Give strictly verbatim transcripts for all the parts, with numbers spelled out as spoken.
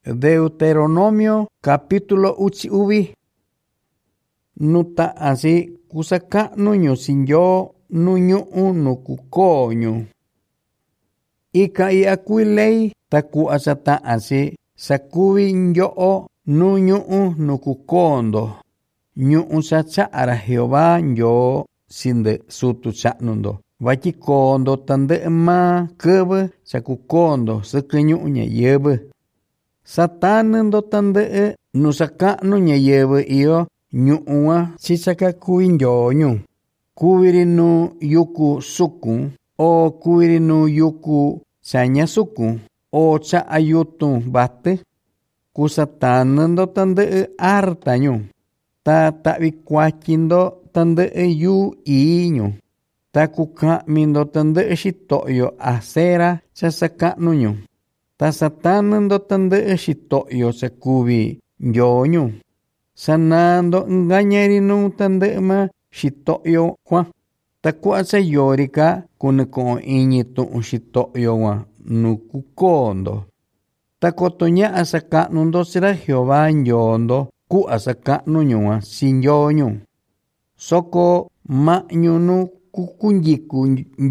Deuteronomio capítulo uchi uvi. Nuta asi kusaka nuño sinyo nuño unu kukonyo. Ika i akui lei taku asata asi sakuwi nyo nuño unu kukondo. Nyu sachara Jehová nyo sinde sutu chanundo. Vaki kondo tande ma kebe sakukondo sekenyu nyayebe. Satanendo tande nusaka no nyayebe iyo nyuwa sisaka kuinjo nyu. Kuwiri no yuku suku o kuwiri no yuku sanya suku o cha ayutu bate. Kusatanendo tande arta nyu. Ta tabi kwachindo tande yu inyu. Ta kuka mindo tande shitoyo asera sasaka nunyu. Ta satanando tande shitoyo sakubi nyonyu. Sanando ngañerinu tande ma shitoyo kwa. Ta kuasa yorika kuneko iñitu shitoyo wa nukukondo. Ta kotonya asaka nundo sira Jehová nyondo ku asaka nunyua sinyonyu. Soko ma nyunu kukunjiku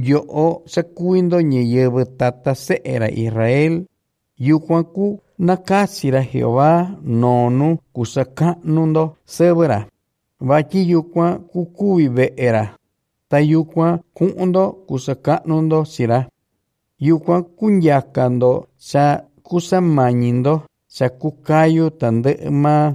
yo sakuindo nyeyebe tata seera Israel. Yukwaku nakasira Jehová nonu kusaka nundo sebera. Vaki yukwa kukuwi beera. Ta yukwa kundo kusaka nundo sira. Yukwa kunyakando sa kusamañindo sa kukayu tande ma.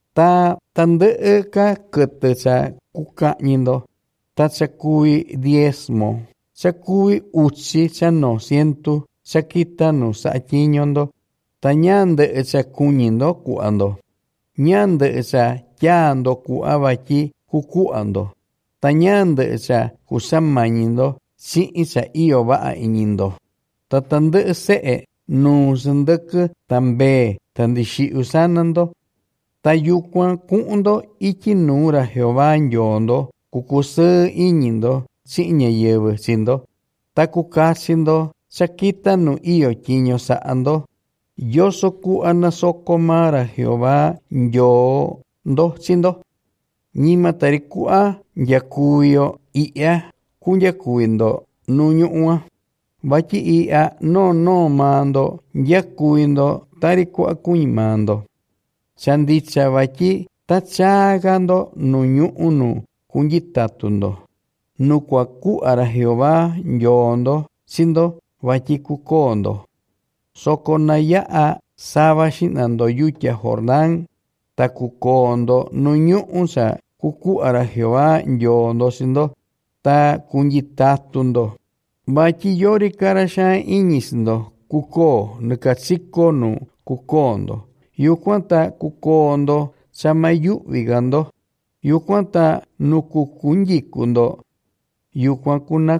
Ta tande ka kete sa kukañindo. Ta sakui diezmo, sakui uchi sa no siento, sakita no sa chiñondo, ta ñande sa kuñindo kuando, ñande sa kyando kuabaki kukuando, ta ñande sa kusamañindo, si isa iyo ba iñindo, ta tande se no sendeke tambe tandishi usanando, ta yukwa kundo ikinura Jehová nyondo, kukuse iñindo, si ñayebe sindo, ta kukasindo, sakita no iyo chiño saando, yo soku anasoko mara Jehová yo ndo sindo, nima tarikua yakuyo iya kunyakuindo nuñua, baki iya no no mando yakuindo tarikua kuñimando, sandicha baki tachagando nuñu unu, kunjitatundo. Nukwa ku ara Jehová nyondo sindo vaki kukondo. Soko nayaa saba shinando yucha Jordán ta kukondo nuñu unsa kuku ara Jehová nyondo sindo ta kunjitatundo. Vaki yori karasha iñisindo kuko nekatsiko nu kukondo. Yukwanta kukondo samayu vigando. Yukwanta nukukunjikundo, yukwankuna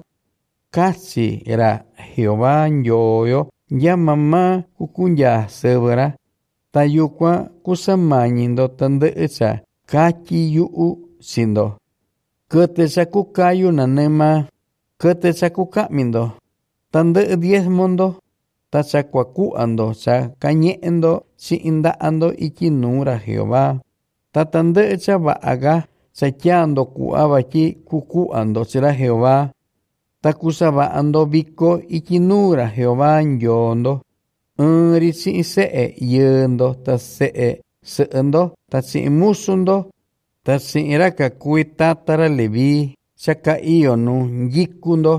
kasi era Jehová nyoyo, ya mamá kukunya sebera, ta yukwa kusamañindo tande esa kaki yu sindo. Kete sa kukayu nanema, kete sa kukamindo, tande diez mondo, ta sa kwakuando sa kañeendo si indaando ikinura Jehová. Tatande echa baaga sakyando kuabaki kukuando sira Jehová. Takusabaando biko ikinura Jehová nyondo. Unri si see yendo ta see seendo ta si musundo ta si iraka kuitatara levi saka iyo nu njikundo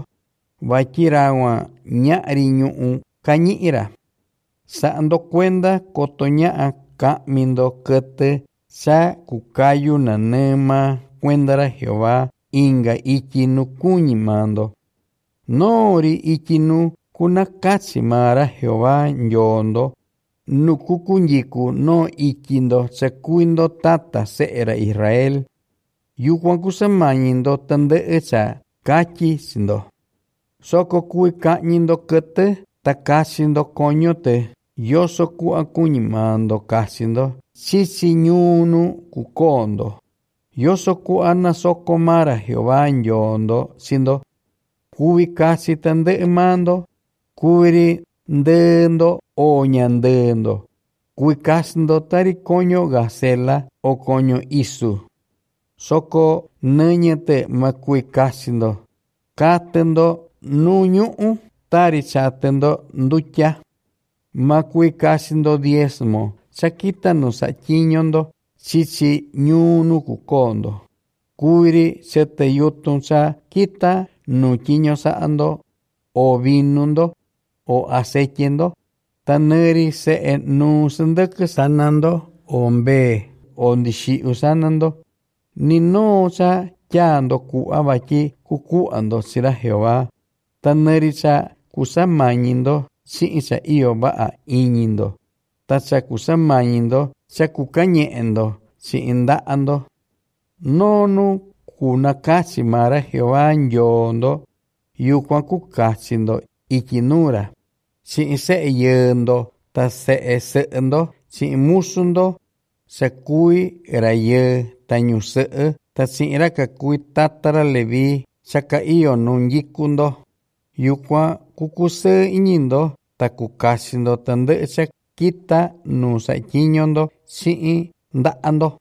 vakirawa ñari ñuu kañira. Saando cuenda kotoñaa kamindo kete sa kukayu nanema kuendara Jehová inga ikinu kuñimando. Nori ikinu kunakatsi mara Jehová nyondo. Nukukunjiku no ikindo sakuindo tata seera Israel. Yukwan kusamañindo tande esa kachi sindo. Soko kui kañindo kete takasindo koñote. Yo soku akuñimando kasindo. Sisi nyunu kukondo. Yo soku ana soko mara Jehová nyondo sindo. Kubi kasi tande mando. Kubiri ndendo o ñandendo. kuikasindo tari koño gacela o koño isu. Soko nëñete ma kuikasindo. Katendo nuñu'u tari chatendo ndutya. Ma kuikasindo diezmo. Chakita no sachiñondo. Chichi ñunu kukondo. Kuiri chete yutun cha kita nu chiño saando. O vinundo. O aceitiendo. Taneri se en nu sendeke sanando. O mbe. O ndishi usanando. Ni no cha kyando kuabaki kukuando sira Jehová. Taneri cha kusamañindo. Si cha iyo ba iñindo. Tacha kusamañindo. Cha kukañeendo. Si indaando. Nonu kunakachi mara Jehová yondo. Yukwan kukachindo ikinura. Si ise yendo. Ta se seendo. Si musundo. Sa kui raye tañuse. Ta si iraka kui tatara levi. Chaka iyo nungikundo. Yukwan kukuse iñindo. Ta kukashindo tandecha kita nusa ikiñondo. Si ndaando.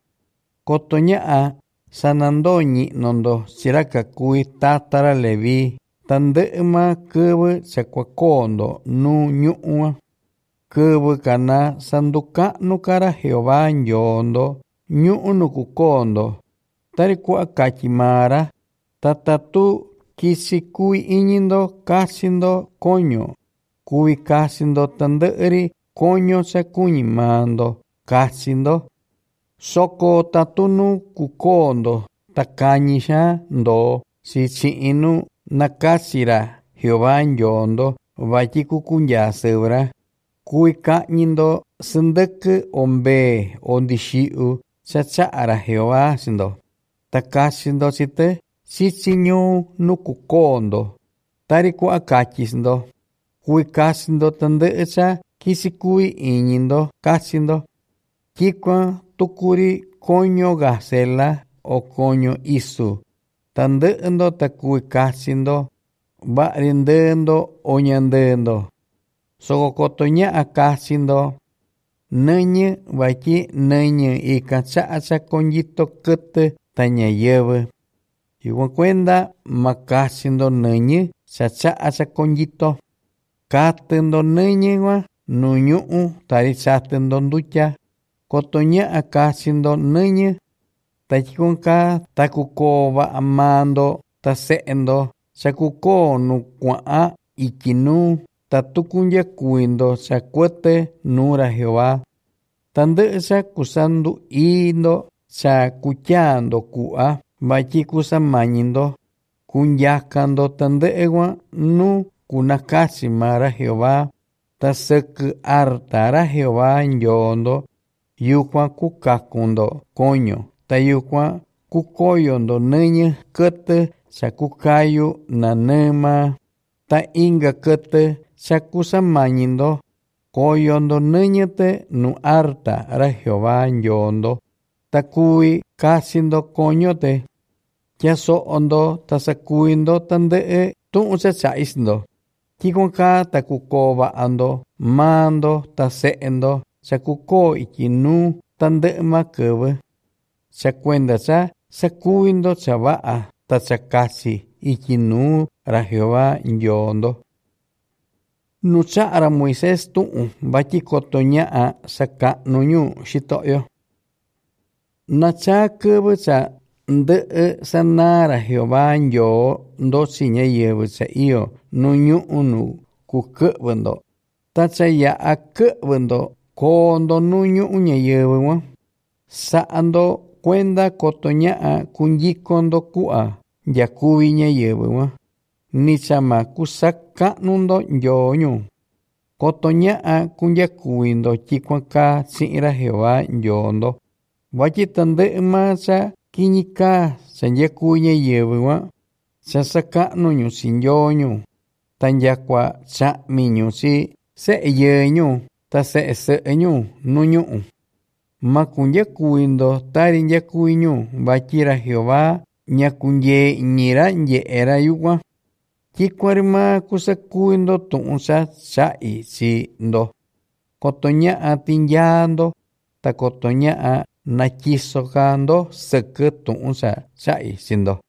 Kotoñaa sanando ñinondo. Siraka kui tatara levi. Tandeema kebe chakwakondo nu ñu'ua. Kebe kana sanduka nukara Jehová yondo. Ñu'u nukukondo. Tari kua kachimara. Tatatu kisi kui iñindo kasindo koño. Kui kasindo tandeeri koño chakuñimando kasindo. Soko tatunu kukondo. Takañisha ndo. Si chiinu nakasira Jehová yondo. Vaki kukunya sebra. Kui kañindo sendeke ombe ondishiu. Chachara Jehová sindo. Takasindo site. Si chiñu nukukondo. Tari kua kachisindo. Kui kasindo tandeecha. Kisi kui iñindo kasindo. Kikwa tukuri koño gacela o koño isu. Tandeendo ta kui kasindo. Barindendo oñandendo. Soko kotoña akasindo. Nëñe vaki nëñe ika chacha konyito kete taña yeve. Igual cuenda makasindo nëñe chacha konyito. Katendo nëñe wa nuñu'u tari chatendo ndutya. Kotoña akasindo nëñe. Tachikonka takuko va amando taseendo. Chakuko nukwaa ikinu. Tatukunya kuindo chakuete nura Jehová. Tandecha kusandu indo chakutyando kua. Vaki kusamañindo. Kunyakando tandeewa nu kunakachi mara Jehová. Taseku artara Jehová yondo. Yukwan kukakundo koño. Tayukwan kukoyondo nëñe kete chakukayu nanema. Ta inga kete chakusamañindo. Koyondo nëñete nu arta ra Jehová yondo. Ta kui kasindo koñote. Kiaso ondo tasakuindo tandee tu'un chachaisindo. Kikonka takuko ando mando taseendo. Chakuko ikinu tandeema kebe. Chakuenda cha sakuindo chavaa tachakasi ikinu ra Jehová yondo. Nuchara Moisés tu'un vaki kotoñaa saka nuñu shitoyo. Nacha kebe cha ndee sanara Jehová yo ndo chiña yebe cha iyo nuñu unu kukebendo. Tacha ya akebendo kondo nuñu uña yebe wa. Saando cuenda kotoñaa kunyikondo kua. Yakubiña yebe wa. Nichama kusaka nundo yoñu. Kotoñaa kunyakuindo chikwanka sira Jehová yondo. Vaki tandeema cha kiñika chanyakuña yebe wa. Chasaka nuñu sin yoñu. Tanyakwa cha miñu si se yeñu. Ta se señu nuñu. Makunyakuindo tari nyakuiñu. Vakira Jehová nyakunye ñira nye era yuwa. Kikwarima kusakuindo tu'unsa cha'i si ndo. koto ña'a tinyaa ndo ta koto ña'a natyiso ka ndo sɨkɨ tu'un sa cha'i chi ndo.